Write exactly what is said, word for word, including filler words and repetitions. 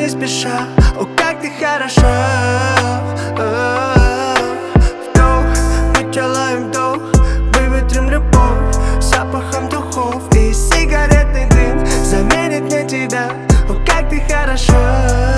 не спеша. О, как ты хороша. Вдох, мы делаем вдох, выветрим любовь запахом духов, и сигаретный дым заменит мне тебя. О, как ты хороша.